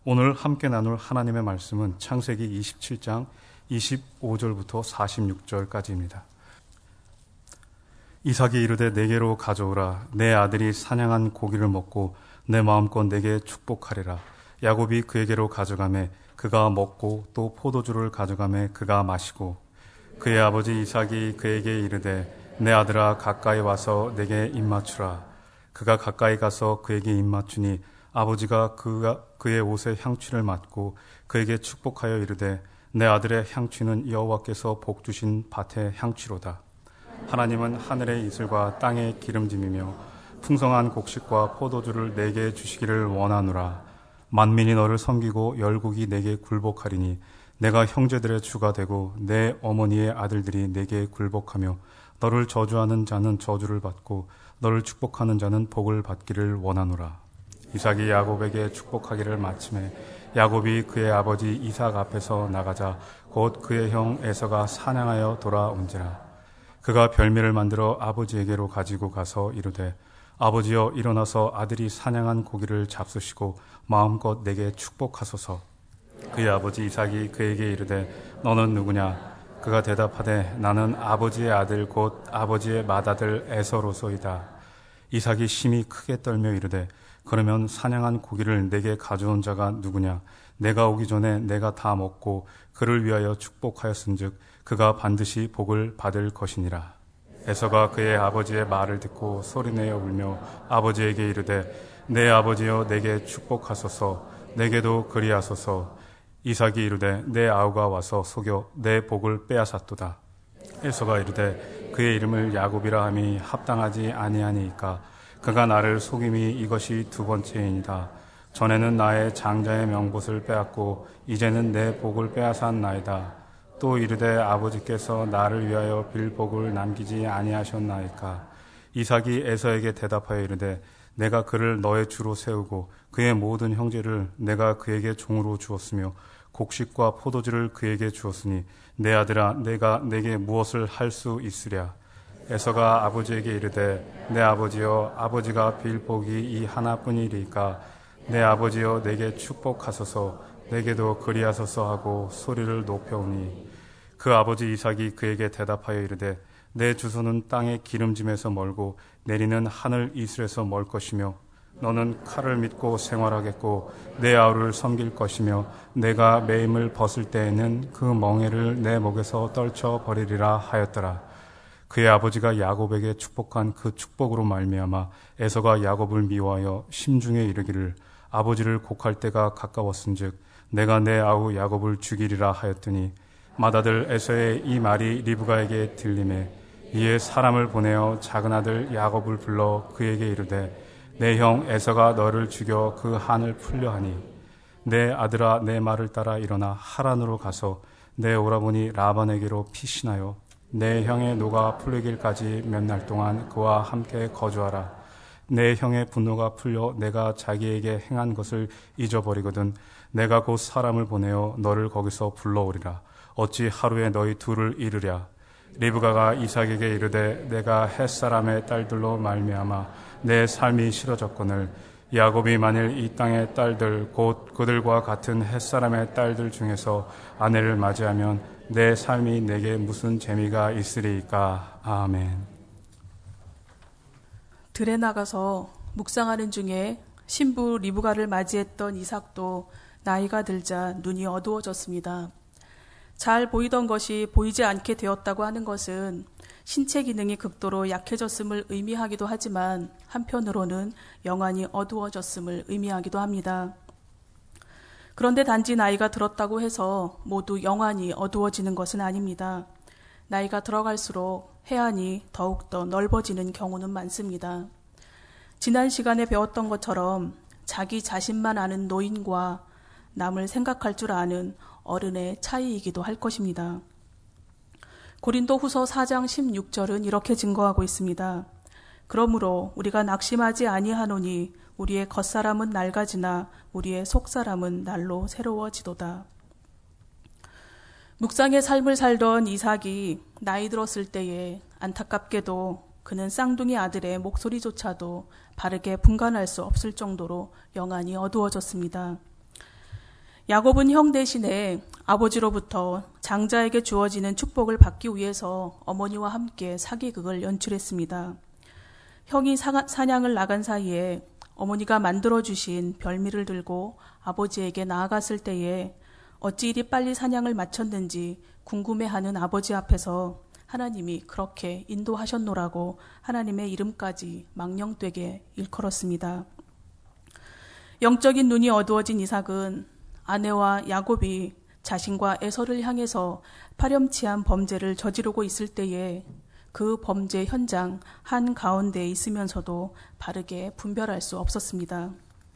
오늘 함께 나눌 하나님의 말씀은 창세기 27장 25절부터 46절까지입니다. 이삭이 이르되 내게로 가져오라. 내 아들이 사냥한 고기를 먹고 내 마음껏 내게 축복하리라. 야곱이 그에게로 가져가매 그가 먹고 또 포도주를 가져가매 그가 마시고, 그의 아버지 이삭이 그에게 이르되 내 아들아 가까이 와서 내게 입맞추라. 그가 가까이 가서 그에게 입맞추니 아버지가 그의 옷에 향취를 맡고 그에게 축복하여 이르되 내 아들의 향취는 여호와께서 복 주신 밭의 향취로다. 하나님은 하늘의 이슬과 땅의 기름짐이며 풍성한 곡식과 포도주를 내게 주시기를 원하노라. 만민이 너를 섬기고 열국이 내게 굴복하리니 내가 형제들의 주가 되고 내 어머니의 아들들이 내게 굴복하며 너를 저주하는 자는 저주를 받고 너를 축복하는 자는 복을 받기를 원하노라. 이삭이 야곱에게 축복하기를 마침에 야곱이 그의 아버지 이삭 앞에서 나가자 곧 그의 형 에서가 사냥하여 돌아온지라. 그가 별미를 만들어 아버지에게로 가지고 가서 이르되 아버지여 일어나서 아들이 사냥한 고기를 잡수시고 마음껏 내게 축복하소서. 그의 아버지 이삭이 그에게 이르되 너는 누구냐? 그가 대답하되 나는 아버지의 아들 곧 아버지의 맏아들 에서로소이다. 이삭이 심히 크게 떨며 이르되 그러면 사냥한 고기를 내게 가져온 자가 누구냐? 내가 오기 전에 내가 다 먹고 그를 위하여 축복하였은즉 그가 반드시 복을 받을 것이니라. 에서가 그의 아버지의 말을 듣고 소리내어 울며 아버지에게 이르되 내 아버지여 내게 축복하소서. 내게도 그리하소서. 이삭이 이르되 내 아우가 와서 속여 내 복을 빼앗았도다. 에서가 이르되 그의 이름을 야곱이라 함이 합당하지 아니하니이까. 그가 나를 속임이 이것이 두 번째이니라. 전에는 나의 장자의 명봇을 빼앗고 이제는 내 복을 빼앗았나이다. 또 이르되 아버지께서 나를 위하여 빌 복을 남기지 아니하셨나이까. 이삭이 에서에게 대답하여 이르되 내가 그를 너의 주로 세우고 그의 모든 형제를 내가 그에게 종으로 주었으며 곡식과 포도주를 그에게 주었으니 내 아들아 내가 내게 무엇을 할 수 있으랴. 에서가 아버지에게 이르되 내 아버지여 아버지가 빌 복이 이 하나뿐이리까. 내 아버지여 내게 축복하소서. 내게도 그리하소서 하고 소리를 높여오니 그 아버지 이삭이 그에게 대답하여 이르되 내 주소는 땅의 기름짐에서 멀고 내리는 하늘 이슬에서 멀 것이며 너는 칼을 믿고 생활하겠고 내 아우를 섬길 것이며 내가 매임을 벗을 때에는 그 멍에를 내 목에서 떨쳐 버리리라 하였더라. 그의 아버지가 야곱에게 축복한 그 축복으로 말미암아 에서가 야곱을 미워하여 심중에 이르기를 아버지를 곡할 때가 가까웠은즉 내가 내 아우 야곱을 죽이리라 하였더니 맏아들 에서의 이 말이 리브가에게 들리매 이에 사람을 보내어 작은 아들 야곱을 불러 그에게 이르되 내 형 에서가 너를 죽여 그 한을 풀려 하니 내 아들아 내 말을 따라 일어나 하란으로 가서 내 오라버니 라반에게로 피신하여 내 형의 노가 풀리길까지 몇 날 동안 그와 함께 거주하라. 내 형의 분노가 풀려 내가 자기에게 행한 것을 잊어버리거든 내가 곧 사람을 보내어 너를 거기서 불러오리라. 어찌 하루에 너희 둘을 이르랴. 리브가가 이삭에게 이르되 내가 햇사람의 딸들로 말미암아 내 삶이 싫어졌거늘 야곱이 만일 이 땅의 딸들 곧 그들과 같은 햇사람의 딸들 중에서 아내를 맞이하면 내 삶이 내게 무슨 재미가 있으리이까. 아멘. 들에 나가서 묵상하는 중에 신부 리브가를 맞이했던 이삭도 나이가 들자 눈이 어두워졌습니다. 잘 보이던 것이 보이지 않게 되었다고 하는 것은 신체 기능이 극도로 약해졌음을 의미하기도 하지만 한편으로는 영안이 어두워졌음을 의미하기도 합니다. 그런데 단지 나이가 들었다고 해서 모두 영안이 어두워지는 것은 아닙니다. 나이가 들어갈수록 해안이 더욱더 넓어지는 경우는 많습니다. 지난 시간에 배웠던 것처럼 자기 자신만 아는 노인과 남을 생각할 줄 아는 어른의 차이이기도 할 것입니다. 고린도 후서 4장 16절은 이렇게 증거하고 있습니다. 그러므로 우리가 낙심하지 아니하노니 우리의 겉사람은 낡아지나 우리의 속사람은 날로 새로워지도다. 묵상의 삶을 살던 이삭이 나이 들었을 때에 안타깝게도 그는 쌍둥이 아들의 목소리조차도 바르게 분간할 수 없을 정도로 영안이 어두워졌습니다. 야곱은 형 대신에 아버지로부터 장자에게 주어지는 축복을 받기 위해서 어머니와 함께 사기극을 연출했습니다. 형이 사냥을 나간 사이에 어머니가 만들어주신 별미를 들고 아버지에게 나아갔을 때에 어찌 이리 빨리 사냥을 마쳤는지 궁금해하는 아버지 앞에서 하나님이 그렇게 인도하셨노라고 하나님의 이름까지 망령되게 일컬었습니다. 영적인 눈이 어두워진 이삭은 아내와 야곱이 자신과 에서를 향해서 파렴치한 범죄를 저지르고 있을 때에 그 범죄 현장 한가운데에 있으면서도 바르게 분별할 수 없었습니다.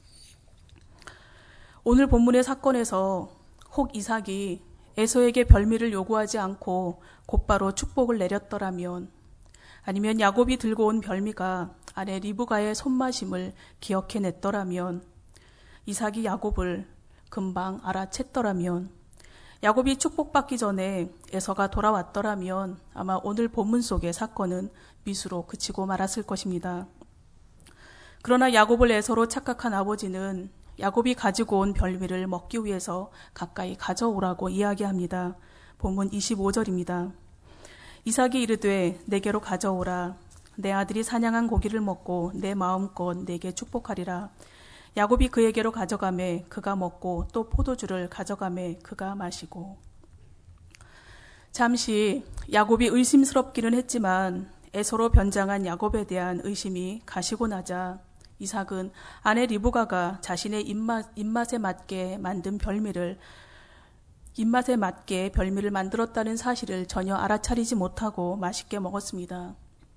오늘 본문의 사건에서 혹 이삭이 에서에게 별미를 요구하지 않고 곧바로 축복을 내렸더라면, 아니면 야곱이 들고 온 별미가 아내 리브가의 손마심을 기억해냈더라면, 이삭이 야곱을 금방 알아챘더라면, 야곱이 축복받기 전에 에서가 돌아왔더라면 아마 오늘 본문 속의 사건은 미수로 그치고 말았을 것입니다. 그러나 야곱을 에서로 착각한 아버지는 야곱이 가지고 온 별미를 먹기 위해서 가까이 가져오라고 이야기합니다. 본문 25절입니다. 이삭이 이르되 내게로 가져오라. 내 아들이 사냥한 고기를 먹고 내 마음껏 내게 축복하리라. 야곱이 그에게로 가져가매 그가 먹고 또 포도주를 가져가매 그가 마시고. 잠시 야곱이 의심스럽기는 했지만 에서로 변장한 야곱에 대한 의심이 가시고 나자 이삭은 아내 리브가가 자신의 입맛에 맞게 별미를 만들었다는 사실을 전혀 알아차리지 못하고 맛있게 먹었습니다.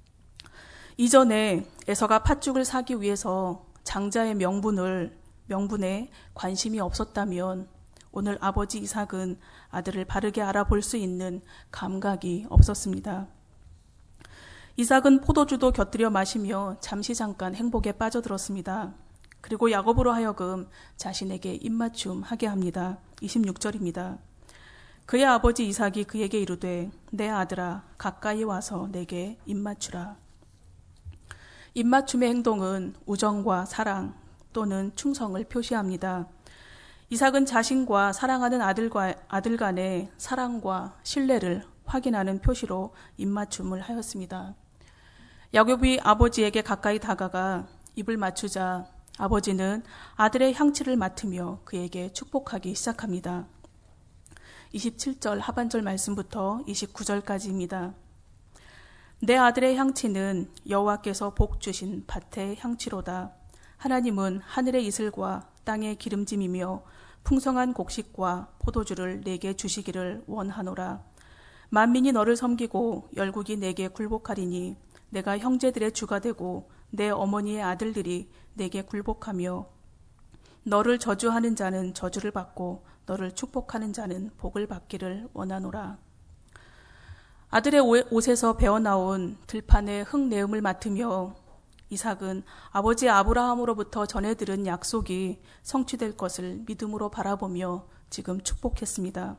이전에 에서가 팥죽을 사기 위해서 장자의 명분에 관심이 없었다면 오늘 아버지 이삭은 아들을 바르게 알아볼 수 있는 감각이 없었습니다. 이삭은 포도주도 곁들여 마시며 잠깐 행복에 빠져들었습니다. 그리고 야곱으로 하여금 자신에게 입맞춤하게 합니다. 26절입니다. 그의 아버지 이삭이 그에게 이르되 내 아들아 가까이 와서 내게 입맞추라. 입맞춤의 행동은 우정과 사랑 또는 충성을 표시합니다. 이삭은 자신과 사랑하는 아들 간의 사랑과 신뢰를 확인하는 표시로 입맞춤을 하였습니다. 야곱이 아버지에게 가까이 다가가 입을 맞추자 아버지는 아들의 향취를 맡으며 그에게 축복하기 시작합니다. 27절 하반절 말씀부터 29절까지입니다. 내 아들의 향취는 여호와께서 복 주신 밭의 향취로다. 하나님은 하늘의 이슬과 땅의 기름짐이며 풍성한 곡식과 포도주를 내게 주시기를 원하노라. 만민이 너를 섬기고 열국이 내게 굴복하리니 내가 형제들의 주가 되고 내 어머니의 아들들이 내게 굴복하며 너를 저주하는 자는 저주를 받고 너를 축복하는 자는 복을 받기를 원하노라. 아들의 옷에서 배어나온 들판의 흙내음을 맡으며 이삭은 아버지 아브라함으로부터 전해 들은 약속이 성취될 것을 믿음으로 바라보며 지금 축복했습니다.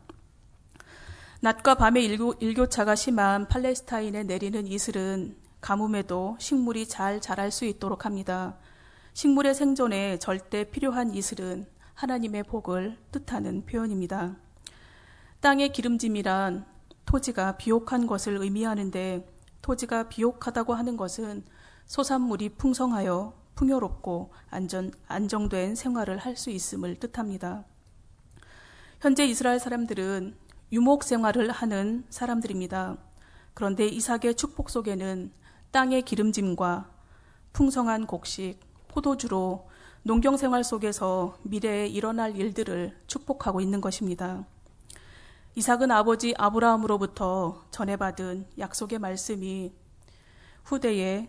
낮과 밤의 일교차가 심한 팔레스타인에 내리는 이슬은 가뭄에도 식물이 잘 자랄 수 있도록 합니다. 식물의 생존에 절대 필요한 이슬은 하나님의 복을 뜻하는 표현입니다. 땅의 기름짐이란 토지가 비옥한 것을 의미하는데 토지가 비옥하다고 하는 것은 소산물이 풍성하여 풍요롭고 안정된 생활을 할 수 있음을 뜻합니다. 현재 이스라엘 사람들은 유목 생활을 하는 사람들입니다. 그런데 이삭의 축복 속에는 땅의 기름짐과 풍성한 곡식, 포도주로 농경 생활 속에서 미래에 일어날 일들을 축복하고 있는 것입니다. 이삭은 아버지 아브라함으로부터 전해받은 약속의 말씀이 후대에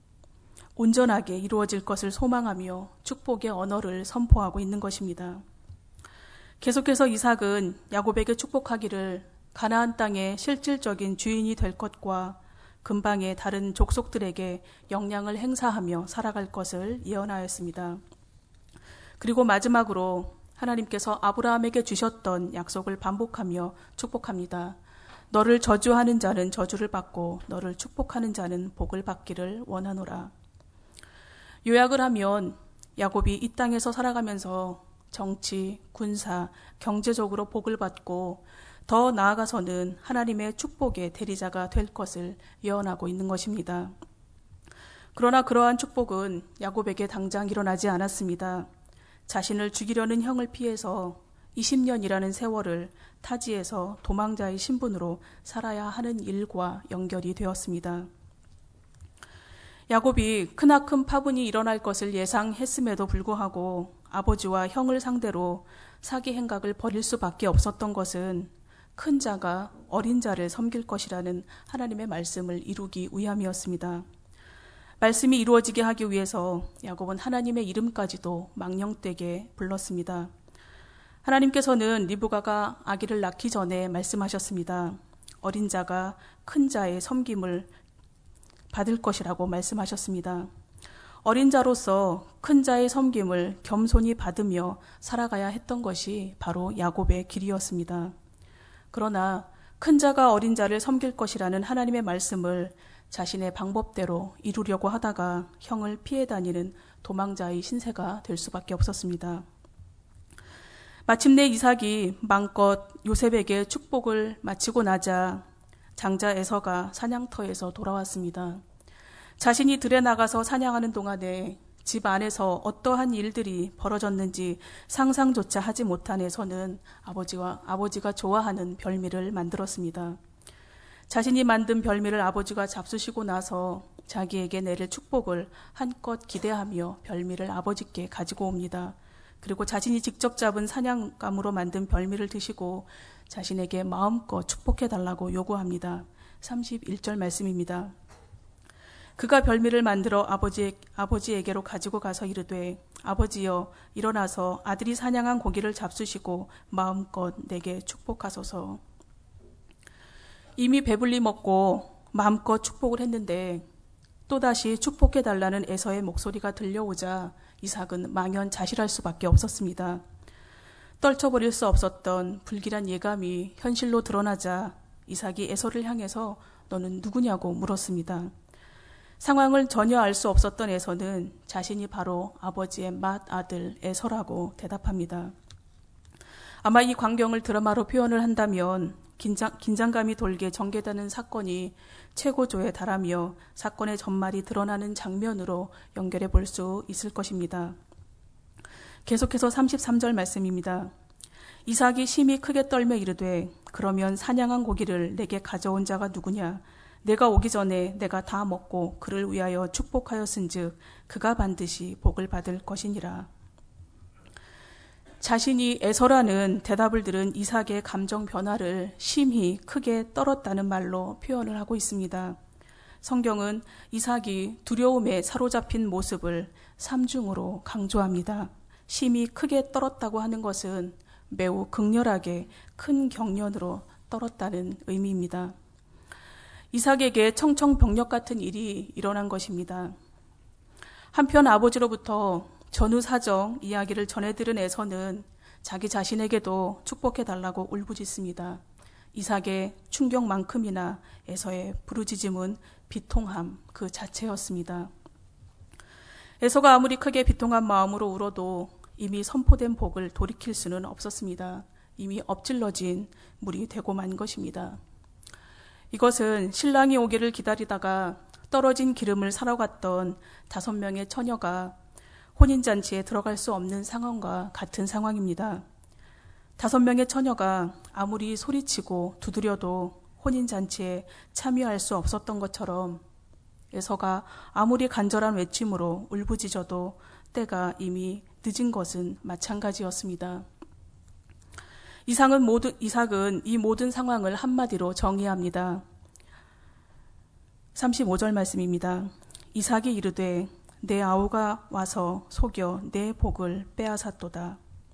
온전하게 이루어질 것을 소망하며 축복의 언어를 선포하고 있는 것입니다. 계속해서 이삭은 야곱에게 축복하기를 가나안 땅의 실질적인 주인이 될 것과 근방의 다른 족속들에게 영향을 행사하며 살아갈 것을 예언하였습니다. 그리고 마지막으로 하나님께서 아브라함에게 주셨던 약속을 반복하며 축복합니다. 너를 저주하는 자는 저주를 받고 너를 축복하는 자는 복을 받기를 원하노라. 요약을 하면 야곱이 이 땅에서 살아가면서 정치, 군사, 경제적으로 복을 받고 더 나아가서는 하나님의 축복의 대리자가 될 것을 예언하고 있는 것입니다. 그러나 그러한 축복은 야곱에게 당장 일어나지 않았습니다. 자신을 죽이려는 형을 피해서 20년이라는 세월을 타지에서 도망자의 신분으로 살아야 하는 일과 연결이 되었습니다. 야곱이 크나큰 파문이 일어날 것을 예상했음에도 불구하고 아버지와 형을 상대로 사기 행각을 벌일 수밖에 없었던 것은 큰 자가 어린 자를 섬길 것이라는 하나님의 말씀을 이루기 위함이었습니다. 말씀이 이루어지게 하기 위해서 야곱은 하나님의 이름까지도 망령되게 불렀습니다. 하나님께서는 리브가가 아기를 낳기 전에 말씀하셨습니다. 어린 자가 큰 자의 섬김을 받을 것이라고 말씀하셨습니다. 어린 자로서 큰 자의 섬김을 겸손히 받으며 살아가야 했던 것이 바로 야곱의 길이었습니다. 그러나 큰 자가 어린 자를 섬길 것이라는 하나님의 말씀을 자신의 방법대로 이루려고 하다가 형을 피해 다니는 도망자의 신세가 될 수밖에 없었습니다. 마침내 이삭이 마음껏 요셉에게 축복을 마치고 나자 장자 에서가 사냥터에서 돌아왔습니다. 자신이 들에 나가서 사냥하는 동안에 집 안에서 어떠한 일들이 벌어졌는지 상상조차 하지 못한 에서는 아버지가 좋아하는 별미를 만들었습니다. 자신이 만든 별미를 아버지가 잡수시고 나서 자기에게 내릴 축복을 한껏 기대하며 별미를 아버지께 가지고 옵니다. 그리고 자신이 직접 잡은 사냥감으로 만든 별미를 드시고 자신에게 마음껏 축복해달라고 요구합니다. 31절 말씀입니다. 그가 별미를 만들어 아버지에게로 가지고 가서 이르되 아버지여 일어나서 아들이 사냥한 고기를 잡수시고 마음껏 내게 축복하소서. 이미 배불리 먹고 마음껏 축복을 했는데 또다시 축복해달라는 에서의 목소리가 들려오자 이삭은 망연자실할 수밖에 없었습니다. 떨쳐버릴 수 없었던 불길한 예감이 현실로 드러나자 이삭이 에서를 향해서 너는 누구냐고 물었습니다. 상황을 전혀 알 수 없었던 에서는 자신이 바로 아버지의 맏아들 에서라고 대답합니다. 아마 이 광경을 드라마로 표현을 한다면 긴장감이 돌게 전개되는 사건이 최고조에 달하며 사건의 전말이 드러나는 장면으로 연결해 볼 수 있을 것입니다. 계속해서 33절 말씀입니다. 이삭이 심히 크게 떨며 이르되 그러면 사냥한 고기를 내게 가져온 자가 누구냐? 내가 오기 전에 내가 다 먹고 그를 위하여 축복하였은즉 그가 반드시 복을 받을 것이니라. 자신이 에서라는 대답을 들은 이삭의 감정 변화를 심히 크게 떨었다는 말로 표현을 하고 있습니다. 성경은 이삭이 두려움에 사로잡힌 모습을 삼중으로 강조합니다. 심히 크게 떨었다고 하는 것은 매우 극렬하게 큰 경련으로 떨었다는 의미입니다. 이삭에게 청청병력 같은 일이 일어난 것입니다. 한편 아버지로부터 전후 사정 이야기를 전해들은 에서는 자기 자신에게도 축복해달라고 울부짖습니다. 이삭의 충격만큼이나 에서의 부르짖음은 비통함 그 자체였습니다. 에서가 아무리 크게 비통한 마음으로 울어도 이미 선포된 복을 돌이킬 수는 없었습니다. 이미 엎질러진 물이 되고 만 것입니다. 이것은 신랑이 오기를 기다리다가 떨어진 기름을 사러 갔던 5명의 처녀가 혼인잔치에 들어갈 수 없는 상황과 같은 상황입니다. 5명의 처녀가 아무리 소리치고 두드려도 혼인잔치에 참여할 수 없었던 것처럼 에서가 아무리 간절한 외침으로 울부짖어도 때가 이미 늦은 것은 마찬가지였습니다. 이삭은 이 모든 상황을 한마디로 정의합니다. 35절 말씀입니다. 이삭이 이르되 내 아우가 와서 속여 내 복을 빼앗았도다.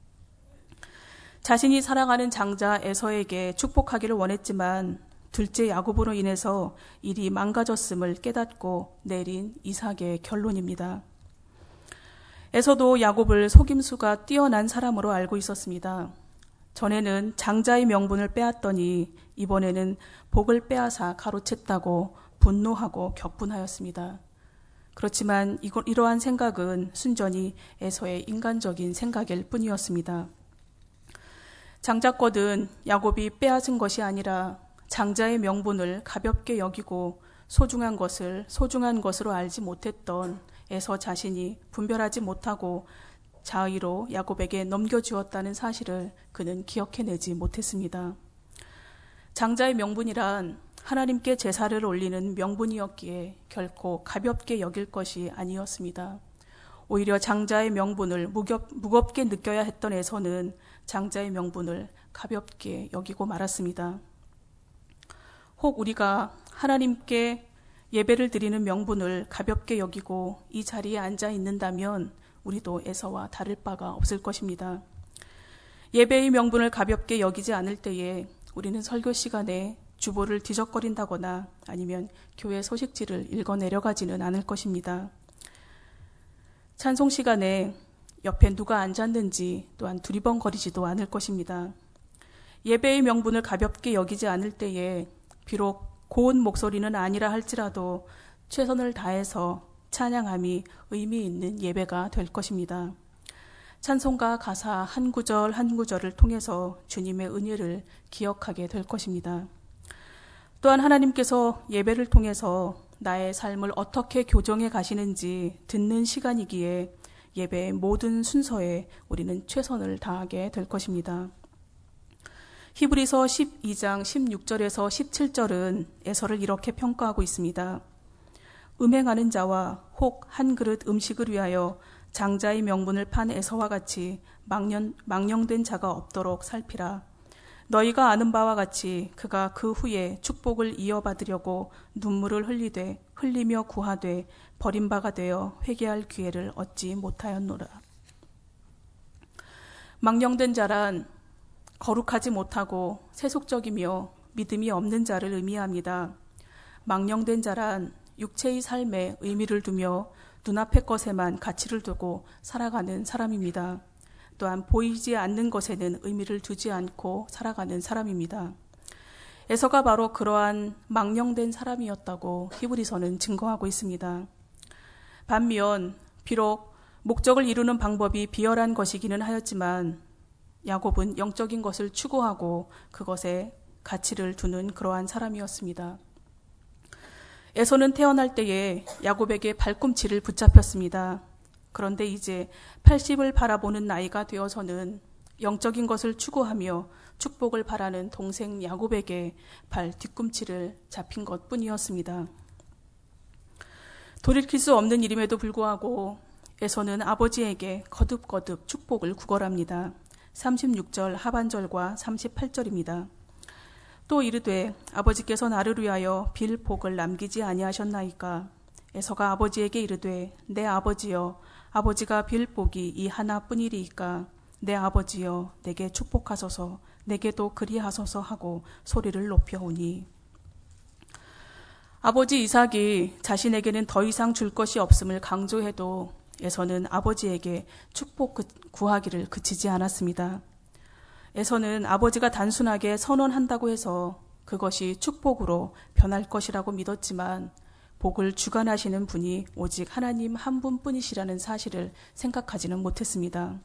자신이 사랑하는 장자 에서에게 축복하기를 원했지만 둘째 야곱으로 인해서 일이 망가졌음을 깨닫고 내린 이삭의 결론입니다. 에서도 야곱을 속임수가 뛰어난 사람으로 알고 있었습니다. 전에는 장자의 명분을 빼앗더니 이번에는 복을 빼앗아 가로챘다고 분노하고 격분하였습니다. 그렇지만 이러한 생각은 순전히 에서의 인간적인 생각일 뿐이었습니다. 장자권은 야곱이 빼앗은 것이 아니라 장자의 명분을 가볍게 여기고 소중한 것을 소중한 것으로 알지 못했던 에서 자신이 분별하지 못하고 자의로 야곱에게 넘겨주었다는 사실을 그는 기억해내지 못했습니다. 장자의 명분이란 하나님께 제사를 올리는 명분이었기에 결코 가볍게 여길 것이 아니었습니다. 오히려 장자의 명분을 무겁게 느껴야 했던 에서는 장자의 명분을 가볍게 여기고 말았습니다. 혹 우리가 하나님께 예배를 드리는 명분을 가볍게 여기고 이 자리에 앉아 있는다면 우리도 에서와 다를 바가 없을 것입니다. 예배의 명분을 가볍게 여기지 않을 때에 우리는 설교 시간에 주보를 뒤적거린다거나 아니면 교회 소식지를 읽어 내려가지는 않을 것입니다. 찬송 시간에 옆에 누가 앉았는지 또한 두리번거리지도 않을 것입니다. 예배의 명분을 가볍게 여기지 않을 때에 비록 고운 목소리는 아니라 할지라도 최선을 다해서 찬양함이 의미 있는 예배가 될 것입니다. 찬송가 가사 한 구절 한 구절을 통해서 주님의 은혜를 기억하게 될 것입니다. 또한 하나님께서 예배를 통해서 나의 삶을 어떻게 교정해 가시는지 듣는 시간이기에 예배의 모든 순서에 우리는 최선을 다하게 될 것입니다. 히브리서 12장 16절에서 17절은 에서를 이렇게 평가하고 있습니다. 음행하는 자와 혹 한 그릇 음식을 위하여 장자의 명분을 판 에서와 같이 망령된 자가 없도록 살피라. 너희가 아는 바와 같이 그가 그 후에 축복을 이어받으려고 눈물을 흘리며 구하되 버림바가 되어 회개할 기회를 얻지 못하였노라. 망령된 자란 거룩하지 못하고 세속적이며 믿음이 없는 자를 의미합니다. 망령된 자란 육체의 삶에 의미를 두며 눈앞의 것에만 가치를 두고 살아가는 사람입니다. 또한 보이지 않는 것에는 의미를 두지 않고 살아가는 사람입니다. 에서가 바로 그러한 망령된 사람이었다고 히브리서는 증거하고 있습니다. 반면 비록 목적을 이루는 방법이 비열한 것이기는 하였지만 야곱은 영적인 것을 추구하고 그것에 가치를 두는 그러한 사람이었습니다. 에서는 태어날 때에 야곱에게 발꿈치를 붙잡혔습니다. 그런데 이제 80을 바라보는 나이가 되어서는 영적인 것을 추구하며 축복을 바라는 동생 야곱에게 발 뒤꿈치를 잡힌 것뿐이었습니다. 돌이킬 수 없는 일임에도 불구하고 에서는 아버지에게 거듭거듭 축복을 구걸합니다. 36절 하반절과 38절입니다. 또 이르되 아버지께서 나를 위하여 빌 복을 남기지 아니하셨나이까. 에서가 아버지에게 이르되 내 아버지여 아버지가 빌 복이 이 하나뿐이리이까. 내 아버지여 내게 축복하소서 내게도 그리하소서 하고 소리를 높여오니. 아버지 이삭이 자신에게는 더 이상 줄 것이 없음을 강조해도 에서는 아버지에게 축복 구하기를 그치지 않았습니다. 에서는 아버지가 단순하게 선언한다고 해서 그것이 축복으로 변할 것이라고 믿었지만 복을 주관하시는 분이 오직 하나님 한 분뿐이시라는 사실을 생각하지는 못했습니다.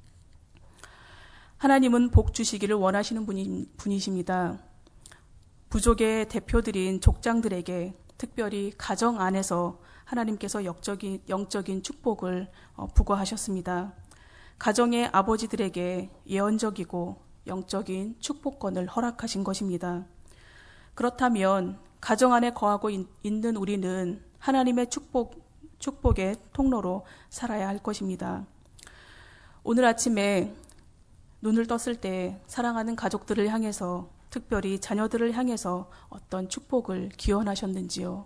하나님은 복 주시기를 원하시는 분이십니다. 부족의 대표들인 족장들에게 특별히 가정 안에서 하나님께서 영적인 축복을 부과하셨습니다. 가정의 아버지들에게 예언적이고 영적인 축복권을 허락하신 것입니다. 그렇다면 가정 안에 거하고 있는 우리는 하나님의 축복의 통로로 살아야 할 것입니다. 오늘 아침에 눈을 떴을 때 사랑하는 가족들을 향해서 특별히 자녀들을 향해서 어떤 축복을 기원하셨는지요?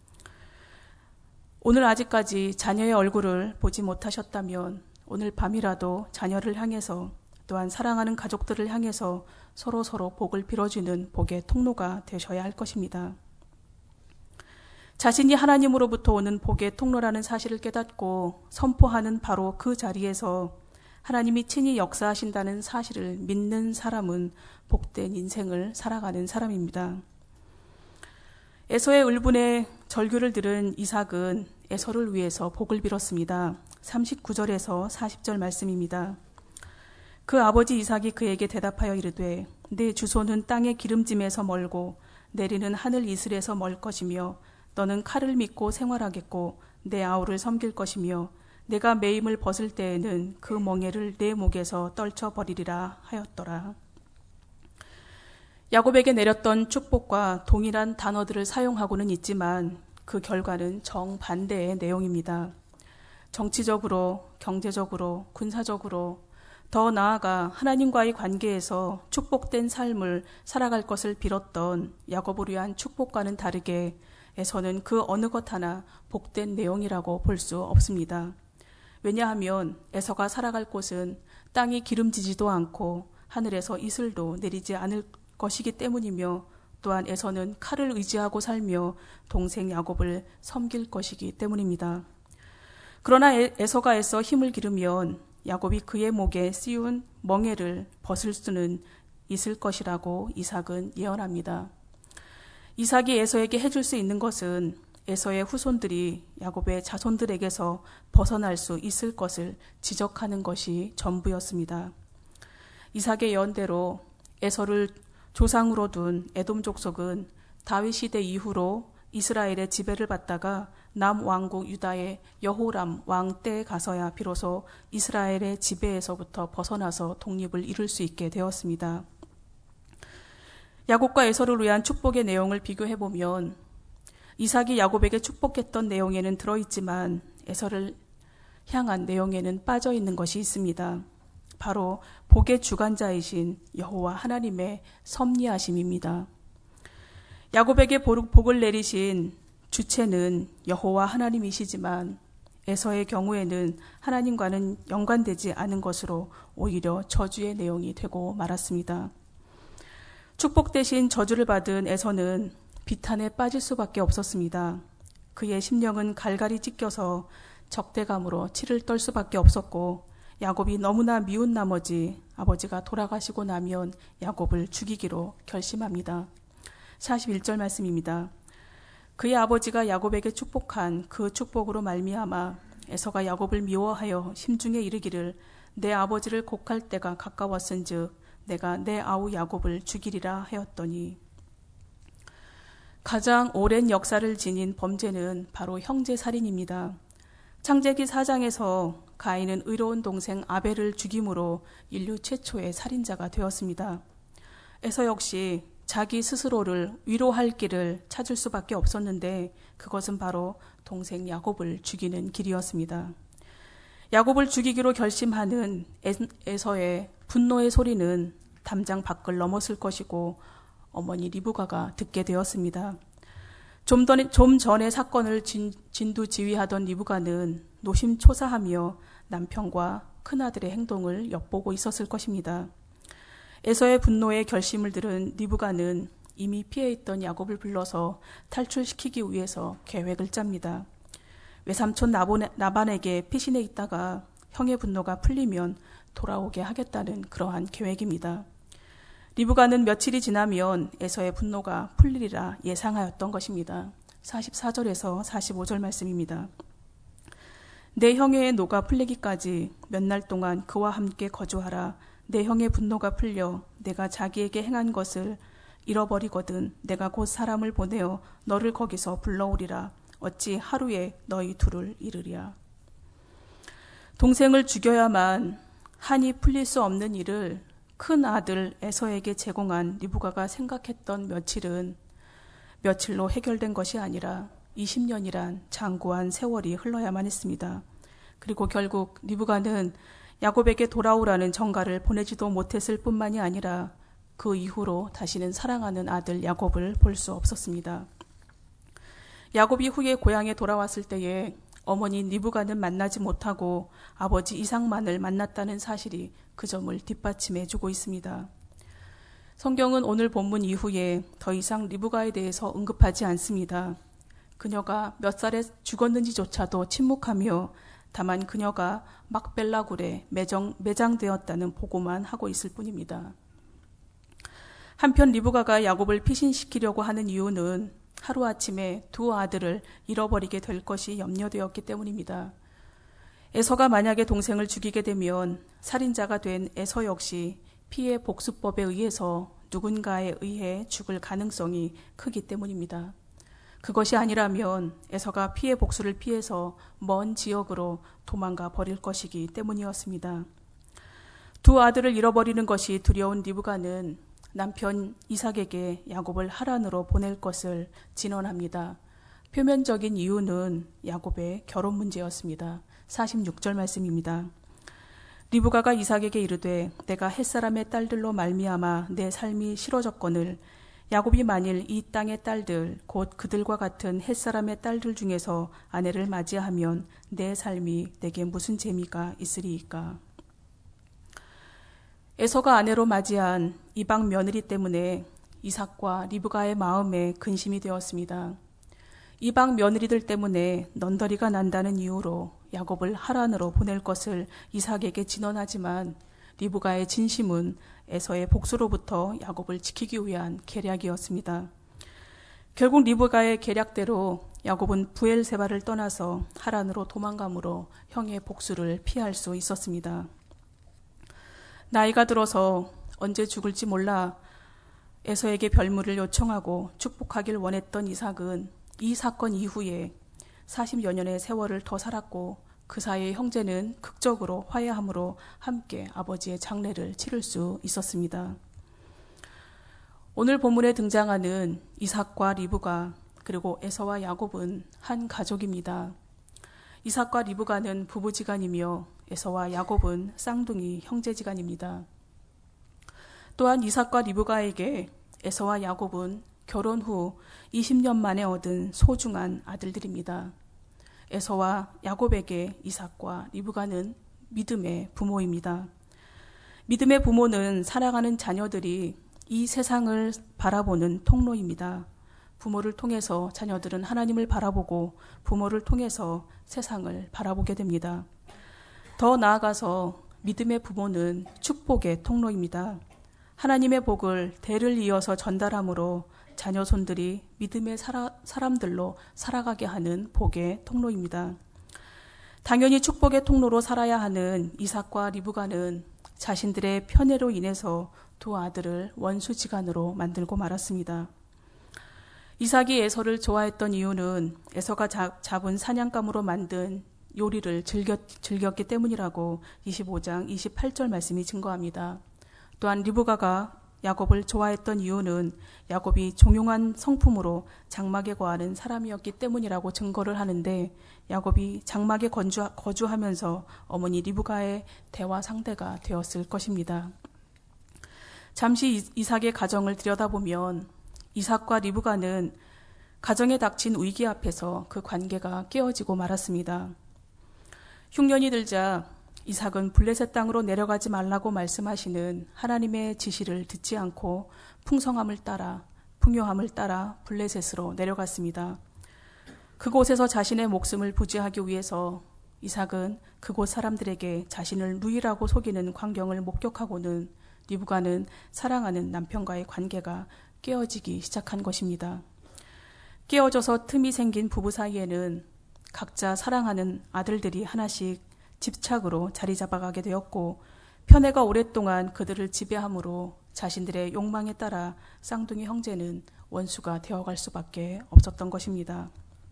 오늘 아직까지 자녀의 얼굴을 보지 못하셨다면 오늘 밤이라도 자녀를 향해서 또한 사랑하는 가족들을 향해서 서로 복을 빌어주는 복의 통로가 되셔야 할 것입니다. 자신이 하나님으로부터 오는 복의 통로라는 사실을 깨닫고 선포하는 바로 그 자리에서 하나님이 친히 역사하신다는 사실을 믿는 사람은 복된 인생을 살아가는 사람입니다. 에서의 울분의 절규를 들은 이삭은 에서를 위해서 복을 빌었습니다. 39절에서 40절 말씀입니다. 그 아버지 이삭이 그에게 대답하여 이르되 내 주소는 땅의 기름짐에서 멀고 내리는 하늘 이슬에서 멀 것이며 너는 칼을 믿고 생활하겠고 내 아우를 섬길 것이며 내가 매임을 벗을 때에는 그 멍에를 내 목에서 떨쳐버리리라 하였더라. 야곱에게 내렸던 축복과 동일한 단어들을 사용하고는 있지만 그 결과는 정반대의 내용입니다. 정치적으로, 경제적으로, 군사적으로, 더 나아가 하나님과의 관계에서 축복된 삶을 살아갈 것을 빌었던 야곱을 위한 축복과는 다르게 에서는 그 어느 것 하나 복된 내용이라고 볼 수 없습니다. 왜냐하면 에서가 살아갈 곳은 땅이 기름지지도 않고 하늘에서 이슬도 내리지 않을 것이기 때문이며 또한 에서는 칼을 의지하고 살며 동생 야곱을 섬길 것이기 때문입니다. 그러나 에서가 애써 힘을 기르면 야곱이 그의 목에 씌운 멍에를 벗을 수는 있을 것이라고 이삭은 예언합니다. 이삭이 에서에게 해줄 수 있는 것은 에서의 후손들이 야곱의 자손들에게서 벗어날 수 있을 것을 지적하는 것이 전부였습니다. 이삭의 예언대로 에서를 조상으로 둔 에돔 족속은 다윗 시대 이후로 이스라엘의 지배를 받다가 남왕국 유다의 여호람 왕 때에 가서야 비로소 이스라엘의 지배에서부터 벗어나서 독립을 이룰 수 있게 되었습니다. 야곱과 에서를 위한 축복의 내용을 비교해보면 이삭이 야곱에게 축복했던 내용에는 들어있지만 에서를 향한 내용에는 빠져있는 것이 있습니다. 바로 복의 주관자이신 여호와 하나님의 섭리하심입니다. 야곱에게 복을 내리신 주체는 여호와 하나님이시지만 에서의 경우에는 하나님과는 연관되지 않은 것으로 오히려 저주의 내용이 되고 말았습니다. 축복 대신 저주를 받은 에서는 비탄에 빠질 수밖에 없었습니다. 그의 심령은 갈갈이 찢겨서 적대감으로 치를 떨 수밖에 없었고 야곱이 너무나 미운 나머지 아버지가 돌아가시고 나면 야곱을 죽이기로 결심합니다. 41절 말씀입니다. 그의 아버지가 야곱에게 축복한 그 축복으로 말미암아 에서가 야곱을 미워하여 심중에 이르기를 내 아버지를 곡할 때가 가까웠은즉 내가 내 아우 야곱을 죽이리라 하였더니 가장 오랜 역사를 지닌 범죄는 바로 형제살인입니다. 창세기 4장에서 가인은 의로운 동생 아벨을 죽임으로 인류 최초의 살인자가 되었습니다. 에서 역시 자기 스스로를 위로할 길을 찾을 수밖에 없었는데 그것은 바로 동생 야곱을 죽이는 길이었습니다. 야곱을 죽이기로 결심하는 에서의 분노의 소리는 담장 밖을 넘었을 것이고 어머니 리브가가 듣게 되었습니다. 좀 전에 사건을 진두지휘하던 리브가는 노심초사하며 남편과 큰아들의 행동을 엿보고 있었을 것입니다. 에서의 분노의 결심을 들은 리브가는 이미 피해 있던 야곱을 불러서 탈출시키기 위해서 계획을 짭니다. 외삼촌 나반에게 피신해 있다가 형의 분노가 풀리면 돌아오게 하겠다는 그러한 계획입니다. 리브가는 며칠이 지나면 에서의 분노가 풀리리라 예상하였던 것입니다. 44절에서 45절 말씀입니다. 내 형의 노가 풀리기까지 몇 날 동안 그와 함께 거주하라. 내 형의 분노가 풀려 내가 자기에게 행한 것을 잃어버리거든 내가 곧 사람을 보내어 너를 거기서 불러오리라. 어찌 하루에 너희 둘을 이르랴. 동생을 죽여야만 한이 풀릴 수 없는 일을 큰 아들 에서에게 제공한 리브가가 생각했던 며칠은 며칠로 해결된 것이 아니라 20년이란 장구한 세월이 흘러야만 했습니다. 그리고 결국 리브가는 야곱에게 돌아오라는 전가를 보내지도 못했을 뿐만이 아니라 그 이후로 다시는 사랑하는 아들 야곱을 볼 수 없었습니다. 야곱이 후에 고향에 돌아왔을 때에 어머니 리브가는 만나지 못하고 아버지 이삭만을 만났다는 사실이 그 점을 뒷받침해주고 있습니다. 성경은 오늘 본문 이후에 더 이상 리브가에 대해서 언급하지 않습니다. 그녀가 몇 살에 죽었는지조차도 침묵하며 다만 그녀가 막벨라굴에 매장되었다는 보고만 하고 있을 뿐입니다. 한편 리브가가 야곱을 피신시키려고 하는 이유는 하루아침에 두 아들을 잃어버리게 될 것이 염려되었기 때문입니다. 에서가 만약에 동생을 죽이게 되면 살인자가 된 에서 역시 피해 복수법에 의해서 누군가에 의해 죽을 가능성이 크기 때문입니다. 그것이 아니라면 에서가 피해 복수를 피해서 먼 지역으로 도망가 버릴 것이기 때문이었습니다. 두 아들을 잃어버리는 것이 두려운 리브가는 남편 이삭에게 야곱을 하란으로 보낼 것을 진언합니다. 표면적인 이유는 야곱의 결혼 문제였습니다. 46절 말씀입니다. 리브가가 이삭에게 이르되 내가 햇사람의 딸들로 말미암아 내 삶이 싫어졌거늘 야곱이 만일 이 땅의 딸들 곧 그들과 같은 햇사람의 딸들 중에서 아내를 맞이하면 내 삶이 내게 무슨 재미가 있으리이까. 에서가 아내로 맞이한 이방 며느리 때문에 이삭과 리브가의 마음에 근심이 되었습니다. 이방 며느리들 때문에 넌더리가 난다는 이유로 야곱을 하란으로 보낼 것을 이삭에게 진언하지만 리브가의 진심은 에서의 복수로부터 야곱을 지키기 위한 계략이었습니다. 결국 리브가의 계략대로 야곱은 부엘세바를 떠나서 하란으로 도망감으로 형의 복수를 피할 수 있었습니다. 나이가 들어서 언제 죽을지 몰라 에서에게 별물을 요청하고 축복하길 원했던 이삭은 이 사건 이후에 40여 년의 세월을 더 살았고 그 사이에 형제는 극적으로 화해함으로 함께 아버지의 장례를 치를 수 있었습니다. 오늘 본문에 등장하는 이삭과 리브가 그리고 에서와 야곱은 한 가족입니다. 이삭과 리브가는 부부지간이며 에서와 야곱은 쌍둥이 형제지간입니다. 또한 이삭과 리브가에게 에서와 야곱은 결혼 후 20년 만에 얻은 소중한 아들들입니다. 에서와 야곱에게 이삭과 리브가는 믿음의 부모입니다. 믿음의 부모는 사랑하는 자녀들이 이 세상을 바라보는 통로입니다. 부모를 통해서 자녀들은 하나님을 바라보고 부모를 통해서 세상을 바라보게 됩니다. 더 나아가서 믿음의 부모는 축복의 통로입니다. 하나님의 복을 대를 이어서 전달함으로 자녀 손들이 믿음의 사람들로 살아가게 하는 복의 통로입니다. 당연히 축복의 통로로 살아야 하는 이삭과 리브가는 자신들의 편애로 인해서 두 아들을 원수지간으로 만들고 말았습니다. 이삭이 에서를 좋아했던 이유는 에서가 잡은 사냥감으로 만든 요리를 즐겼기 때문이라고 25장 28절 말씀이 증거합니다. 또한 리브가가 야곱을 좋아했던 이유는 야곱이 종용한 성품으로 장막에 거하는 사람이었기 때문이라고 증거를 하는데 야곱이 장막에 거주하면서 어머니 리브가의 대화 상대가 되었을 것입니다. 잠시 이삭의 가정을 들여다보면 이삭과 리브가는 가정에 닥친 위기 앞에서 그 관계가 깨어지고 말았습니다. 흉년이 들자 이삭은 블레셋 땅으로 내려가지 말라고 말씀하시는 하나님의 지시를 듣지 않고 풍성함을 따라 풍요함을 따라 블레셋으로 내려갔습니다. 그곳에서 자신의 목숨을 부지하기 위해서 이삭은 그곳 사람들에게 자신을 누이라고 속이는 광경을 목격하고는 리브가는 사랑하는 남편과의 관계가 깨어지기 시작한 것입니다. 깨어져서 틈이 생긴 부부 사이에는 각자 사랑하는 아들들이 하나씩 집착으로 자리 잡아가게 되었고 편애가 오랫동안 그들을 지배함으로 자신들의 욕망에 따라 쌍둥이 형제는 원수가 되어갈 수밖에 없었던 것입니다.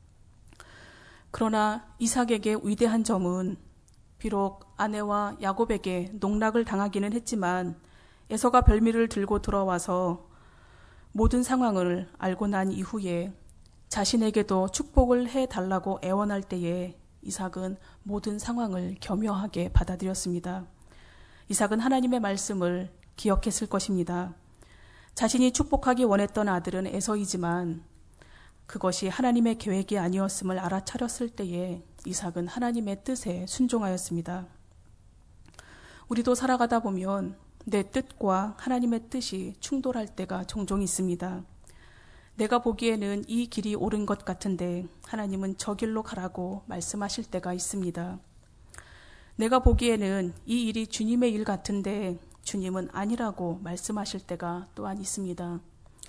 그러나 이삭에게 위대한 점은 비록 아내와 야곱에게 농락을 당하기는 했지만 에서가 별미를 들고 들어와서 모든 상황을 알고 난 이후에 자신에게도 축복을 해달라고 애원할 때에 이삭은 모든 상황을 겸허하게 받아들였습니다. 이삭은 하나님의 말씀을 기억했을 것입니다. 자신이 축복하기 원했던 아들은 에서이지만 그것이 하나님의 계획이 아니었음을 알아차렸을 때에 이삭은 하나님의 뜻에 순종하였습니다. 우리도 살아가다 보면 내 뜻과 하나님의 뜻이 충돌할 때가 종종 있습니다. 내가 보기에는 이 길이 옳은 것 같은데 하나님은 저 길로 가라고 말씀하실 때가 있습니다. 내가 보기에는 이 일이 주님의 일 같은데 주님은 아니라고 말씀하실 때가 또한 있습니다.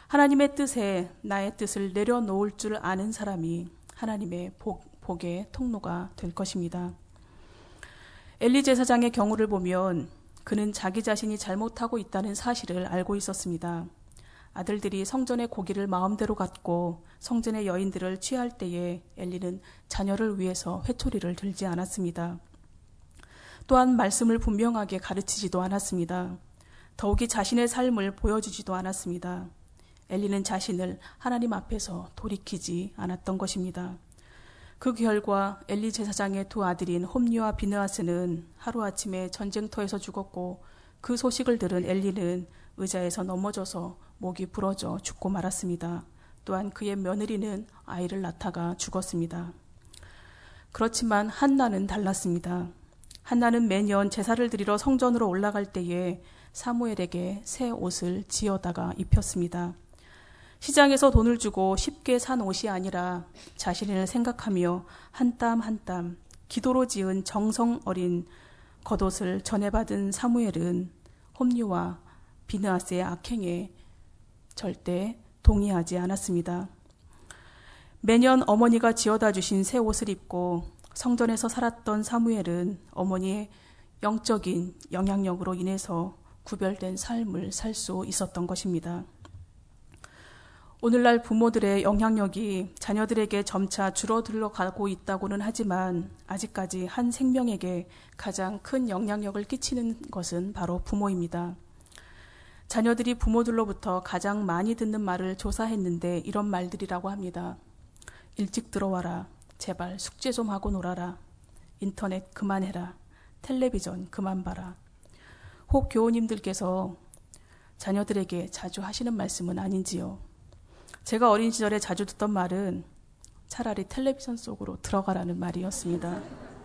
하나님의 뜻에 나의 뜻을 내려놓을 줄 아는 사람이 하나님의 복의 통로가 될 것입니다. 엘리 제사장의 경우를 보면 그는 자기 자신이 잘못하고 있다는 사실을 알고 있었습니다. 아들들이 성전의 고기를 마음대로 갖고 성전의 여인들을 취할 때에 엘리는 자녀를 위해서 회초리를 들지 않았습니다. 또한 말씀을 분명하게 가르치지도 않았습니다. 더욱이 자신의 삶을 보여주지도 않았습니다. 엘리는 자신을 하나님 앞에서 돌이키지 않았던 것입니다. 그 결과 엘리 제사장의 두 아들인 홈리와 비느하스는 하루아침에 전쟁터에서 죽었고 그 소식을 들은 엘리는 의자에서 넘어져서 목이 부러져 죽고 말았습니다. 또한 그의 며느리는 아이를 낳다가 죽었습니다. 그렇지만 한나는 달랐습니다. 한나는 매년 제사를 드리러 성전으로 올라갈 때에 사무엘에게 새 옷을 지어다가 입혔습니다. 시장에서 돈을 주고 쉽게 산 옷이 아니라 자신을 생각하며 한 땀 한 땀 기도로 지은 정성 어린 겉옷을 전해받은 사무엘은 홈리와 비느하스의 악행에 절대 동의하지 않았습니다. 매년 어머니가 지어다 주신 새 옷을 입고 성전에서 살았던 사무엘은 어머니의 영적인 영향력으로 인해서 구별된 삶을 살 수 있었던 것입니다. 오늘날 부모들의 영향력이 자녀들에게 점차 줄어들어 가고 있다고는 하지만 아직까지 한 생명에게 가장 큰 영향력을 끼치는 것은 바로 부모입니다. 자녀들이 부모들로부터 가장 많이 듣는 말을 조사했는데 이런 말들이라고 합니다. 일찍 들어와라. 제발 숙제 좀 하고 놀아라. 인터넷 그만해라. 텔레비전 그만 봐라. 혹 교우님들께서 자녀들에게 자주 하시는 말씀은 아닌지요? 제가 어린 시절에 자주 듣던 말은 차라리 텔레비전 속으로 들어가라는 말이었습니다.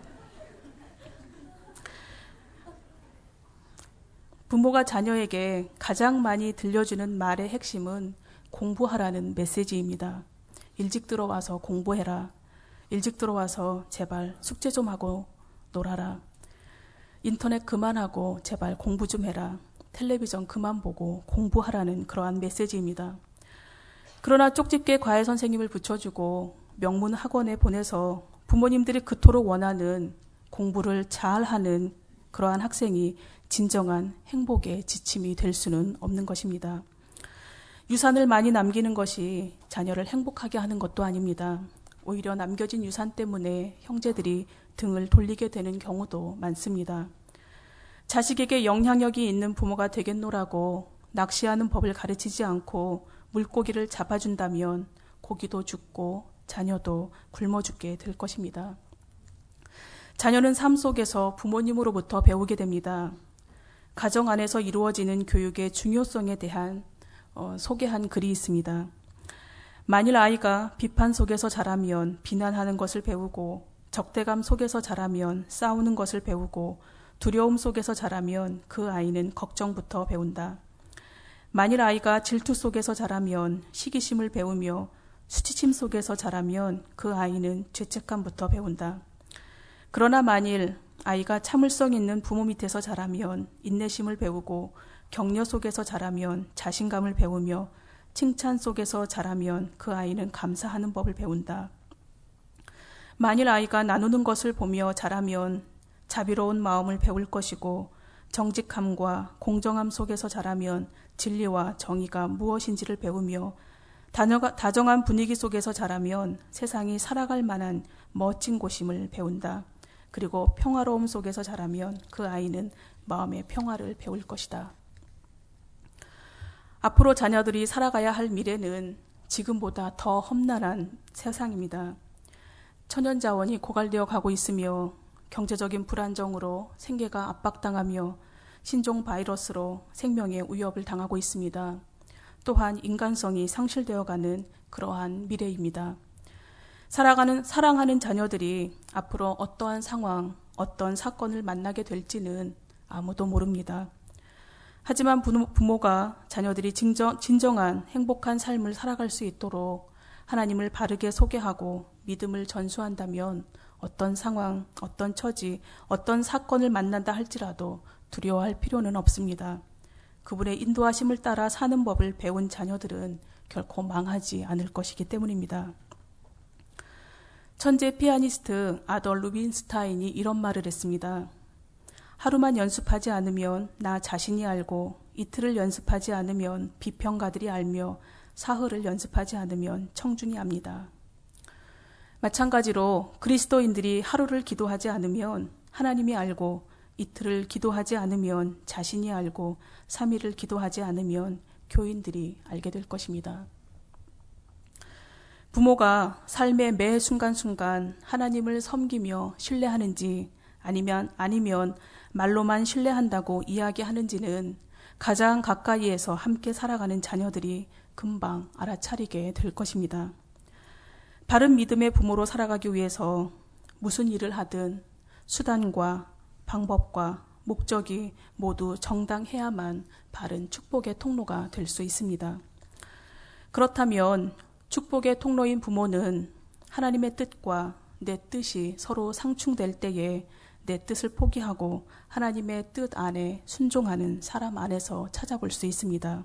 부모가 자녀에게 가장 많이 들려주는 말의 핵심은 공부하라는 메시지입니다. 일찍 들어와서 공부해라. 일찍 들어와서 제발 숙제 좀 하고 놀아라. 인터넷 그만하고 제발 공부 좀 해라. 텔레비전 그만 보고 공부하라는 그러한 메시지입니다. 그러나 쪽집게 과외 선생님을 붙여주고 명문 학원에 보내서 부모님들이 그토록 원하는 공부를 잘하는 그러한 학생이 진정한 행복의 지침이 될 수는 없는 것입니다. 유산을 많이 남기는 것이 자녀를 행복하게 하는 것도 아닙니다. 오히려 남겨진 유산 때문에 형제들이 등을 돌리게 되는 경우도 많습니다. 자식에게 영향력이 있는 부모가 되겠노라고 낚시하는 법을 가르치지 않고 물고기를 잡아준다면 고기도 죽고 자녀도 굶어 죽게 될 것입니다. 자녀는 삶 속에서 부모님으로부터 배우게 됩니다. 가정 안에서 이루어지는 교육의 중요성에 대한 소개한 글이 있습니다. 만일 아이가 비판 속에서 자라면 비난하는 것을 배우고 적대감 속에서 자라면 싸우는 것을 배우고 두려움 속에서 자라면 그 아이는 걱정부터 배운다. 만일 아이가 질투 속에서 자라면 시기심을 배우며 수치심 속에서 자라면 그 아이는 죄책감부터 배운다. 그러나 만일 아이가 참을성 있는 부모 밑에서 자라면 인내심을 배우고 격려 속에서 자라면 자신감을 배우며 칭찬 속에서 자라면 그 아이는 감사하는 법을 배운다. 만일 아이가 나누는 것을 보며 자라면 자비로운 마음을 배울 것이고 정직함과 공정함 속에서 자라면 진리와 정의가 무엇인지를 배우며 다정한 분위기 속에서 자라면 세상이 살아갈 만한 멋진 곳임을 배운다. 그리고 평화로움 속에서 자라면 그 아이는 마음의 평화를 배울 것이다. 앞으로 자녀들이 살아가야 할 미래는 지금보다 더 험난한 세상입니다. 천연자원이 고갈되어 가고 있으며 경제적인 불안정으로 생계가 압박당하며 신종 바이러스로 생명의 위협을 당하고 있습니다. 또한 인간성이 상실되어가는 그러한 미래입니다. 사랑하는 자녀들이 앞으로 어떠한 상황, 어떤 사건을 만나게 될지는 아무도 모릅니다. 하지만 부모가 자녀들이 진정한 행복한 삶을 살아갈 수 있도록 하나님을 바르게 소개하고 믿음을 전수한다면 어떤 상황, 어떤 처지, 어떤 사건을 만난다 할지라도 두려워할 필요는 없습니다. 그분의 인도하심을 따라 사는 법을 배운 자녀들은 결코 망하지 않을 것이기 때문입니다. 천재 피아니스트 아덜 루빈스타인이 이런 말을 했습니다. 하루만 연습하지 않으면 나 자신이 알고, 이틀을 연습하지 않으면 비평가들이 알며, 사흘을 연습하지 않으면 청중이 압니다. 마찬가지로 그리스도인들이 하루를 기도하지 않으면 하나님이 알고, 이틀을 기도하지 않으면 자신이 알고, 3일을 기도하지 않으면 교인들이 알게 될 것입니다. 부모가 삶의 매 순간순간 하나님을 섬기며 신뢰하는지 아니면 말로만 신뢰한다고 이야기하는지는 가장 가까이에서 함께 살아가는 자녀들이 금방 알아차리게 될 것입니다. 바른 믿음의 부모로 살아가기 위해서 무슨 일을 하든 수단과 방법과 목적이 모두 정당해야만 바른 축복의 통로가 될 수 있습니다. 그렇다면 축복의 통로인 부모는 하나님의 뜻과 내 뜻이 서로 상충될 때에 내 뜻을 포기하고 하나님의 뜻 안에 순종하는 사람 안에서 찾아볼 수 있습니다.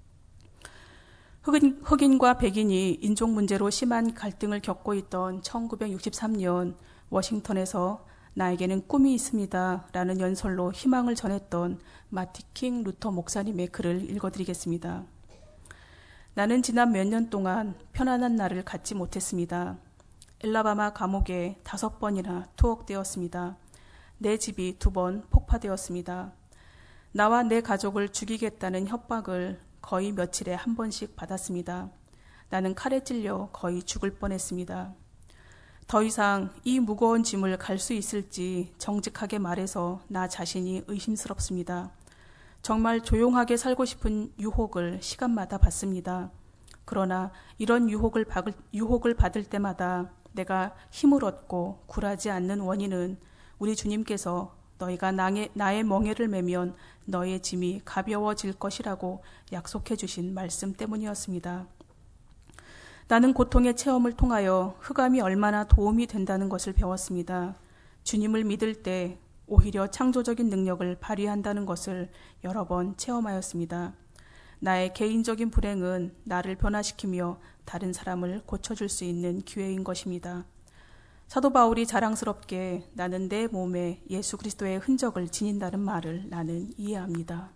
흑인과 백인이 인종 문제로 심한 갈등을 겪고 있던 1963년 워싱턴에서 나에게는 꿈이 있습니다 라는 연설로 희망을 전했던 마틴 루터 목사님의 글을 읽어드리겠습니다. 나는 지난 몇 년 동안 편안한 날을 갖지 못했습니다. 엘라바마 감옥에 5번이나 투옥되었습니다. 내 집이 2번 폭파되었습니다. 나와 내 가족을 죽이겠다는 협박을 거의 며칠에 한 번씩 받았습니다. 나는 칼에 찔려 거의 죽을 뻔했습니다. 더 이상 이 무거운 짐을 갈 수 있을지 정직하게 말해서 나 자신이 의심스럽습니다. 정말 조용하게 살고 싶은 유혹을 시간마다 받습니다. 그러나 이런 유혹을 받을 때마다 내가 힘을 얻고 굴하지 않는 원인은 우리 주님께서 너희가 나의 멍에를 매면 너의 짐이 가벼워질 것이라고 약속해 주신 말씀 때문이었습니다. 나는 고통의 체험을 통하여 흑암이 얼마나 도움이 된다는 것을 배웠습니다. 주님을 믿을 때 오히려 창조적인 능력을 발휘한다는 것을 여러 번 체험하였습니다. 나의 개인적인 불행은 나를 변화시키며 다른 사람을 고쳐줄 수 있는 기회인 것입니다. 사도 바울이 자랑스럽게 나는 내 몸에 예수 그리스도의 흔적을 지닌다는 말을 나는 이해합니다.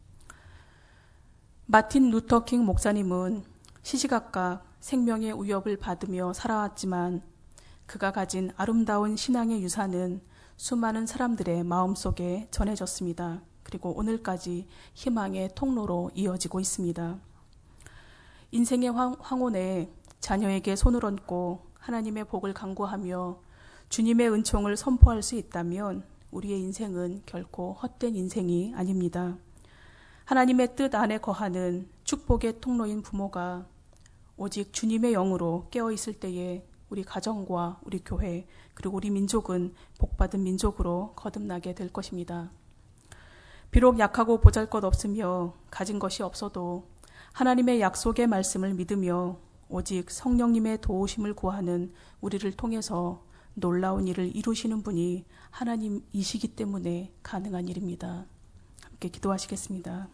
마틴 루터 킹 목사님은 시시각각 생명의 위협을 받으며 살아왔지만 그가 가진 아름다운 신앙의 유산은 수많은 사람들의 마음속에 전해졌습니다. 그리고 오늘까지 희망의 통로로 이어지고 있습니다. 인생의 황혼에 자녀에게 손을 얹고 하나님의 복을 간구하며 주님의 은총을 선포할 수 있다면 우리의 인생은 결코 헛된 인생이 아닙니다. 하나님의 뜻 안에 거하는 축복의 통로인 부모가 오직 주님의 영으로 깨어있을 때에 우리 가정과 우리 교회 그리고 우리 민족은 복받은 민족으로 거듭나게 될 것입니다. 비록 약하고 보잘것없으며 가진 것이 없어도 하나님의 약속의 말씀을 믿으며 오직 성령님의 도우심을 구하는 우리를 통해서 놀라운 일을 이루시는 분이 하나님이시기 때문에 가능한 일입니다. 함께 기도하시겠습니다.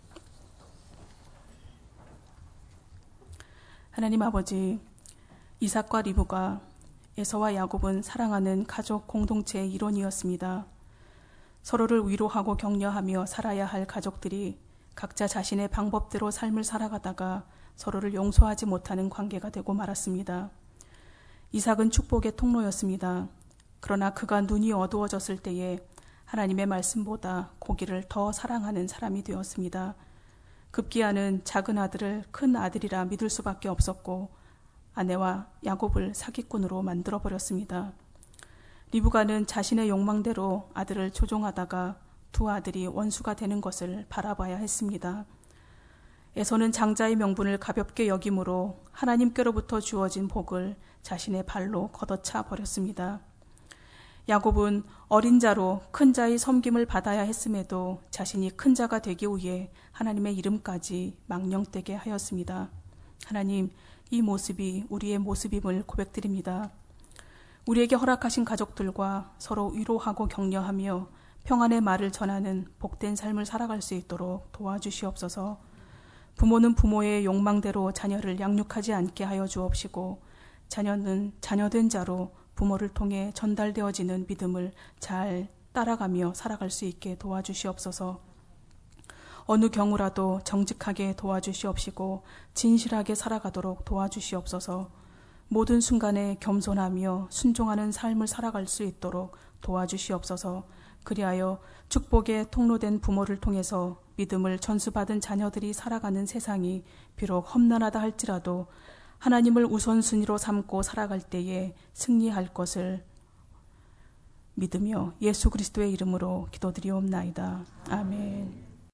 하나님 아버지, 이삭과 리브가 에서와 야곱은 사랑하는 가족 공동체의 일원이었습니다. 서로를 위로하고 격려하며 살아야 할 가족들이 각자 자신의 방법대로 삶을 살아가다가 서로를 용서하지 못하는 관계가 되고 말았습니다. 이삭은 축복의 통로였습니다. 그러나 그가 눈이 어두워졌을 때에 하나님의 말씀보다 고기를 더 사랑하는 사람이 되었습니다. 급기야는 작은 아들을 큰 아들이라 믿을 수밖에 없었고 아내와 야곱을 사기꾼으로 만들어버렸습니다. 리브가는 자신의 욕망대로 아들을 조종하다가 두 아들이 원수가 되는 것을 바라봐야 했습니다. 에서는 장자의 명분을 가볍게 여김으로 하나님께로부터 주어진 복을 자신의 발로 걷어차 버렸습니다. 야곱은 어린 자로 큰 자의 섬김을 받아야 했음에도 자신이 큰 자가 되기 위해 하나님의 이름까지 망령되게 하였습니다. 하나님, 이 모습이 우리의 모습임을 고백드립니다. 우리에게 허락하신 가족들과 서로 위로하고 격려하며 평안의 말을 전하는 복된 삶을 살아갈 수 있도록 도와주시옵소서. 부모는 부모의 욕망대로 자녀를 양육하지 않게 하여 주옵시고, 자녀는 자녀된 자로 부모를 통해 전달되어지는 믿음을 잘 따라가며 살아갈 수 있게 도와주시옵소서. 어느 경우라도 정직하게 도와주시옵시고 진실하게 살아가도록 도와주시옵소서. 모든 순간에 겸손하며 순종하는 삶을 살아갈 수 있도록 도와주시옵소서. 그리하여 축복의 통로된 부모를 통해서 믿음을 전수받은 자녀들이 살아가는 세상이 비록 험난하다 할지라도 하나님을 우선순위로 삼고 살아갈 때에 승리할 것을 믿으며 예수 그리스도의 이름으로 기도드리옵나이다. 아멘.